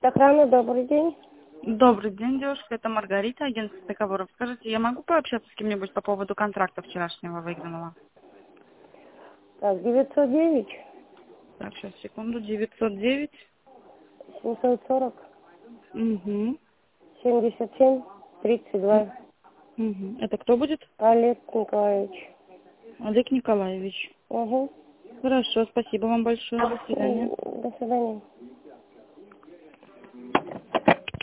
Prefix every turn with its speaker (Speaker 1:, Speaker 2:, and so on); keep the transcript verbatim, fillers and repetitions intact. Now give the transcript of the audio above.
Speaker 1: Охрана, добрый день.
Speaker 2: Добрый день, девушка. Это Маргарита, агентство договоров. Скажите, я могу пообщаться с кем-нибудь по поводу контракта вчерашнего выигранного?
Speaker 1: Так, девятьсот девять,
Speaker 2: Так, сейчас, секунду. девятьсот девять.
Speaker 1: семьсот сорок,
Speaker 2: Угу.
Speaker 1: семьдесят семь, тридцать два.
Speaker 2: Угу. Это кто будет?
Speaker 1: Олег Николаевич.
Speaker 2: Олег Николаевич.
Speaker 1: Угу.
Speaker 2: Хорошо, спасибо вам большое. До свидания.
Speaker 1: До свидания.